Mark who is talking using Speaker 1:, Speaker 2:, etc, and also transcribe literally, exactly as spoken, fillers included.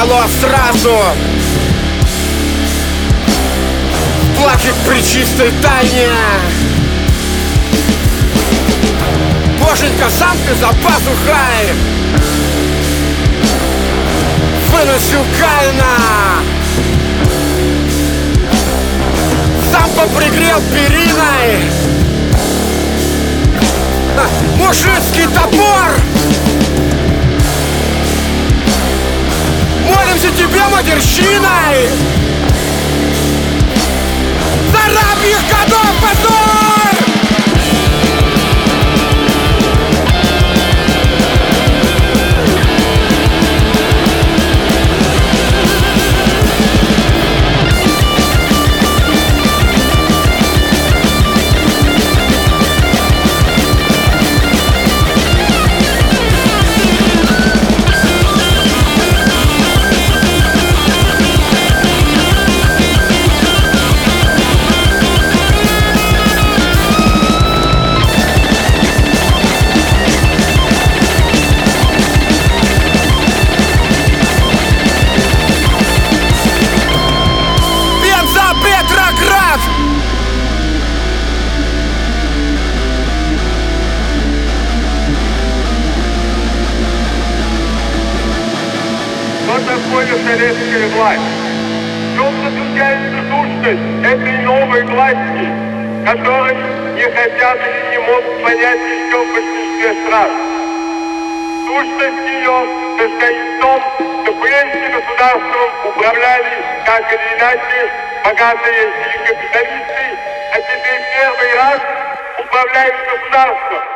Speaker 1: голов сразу. Плачет при чистой тайне. Боженька, сам ты за пазухой выносил Каина, сам попригрел периной мужицкий топор. Молимся тебе, матерщиной, за рабьих годов позор!
Speaker 2: Что такое советская власть? В чем заключается сущность этой новой власти, которой не хотят или не могут понять еще в большинстве стран? Сущность ее состоит в том, что прежде государством управляли, так или иначе, богатые или капиталисты, а теперь первый раз управляют государством.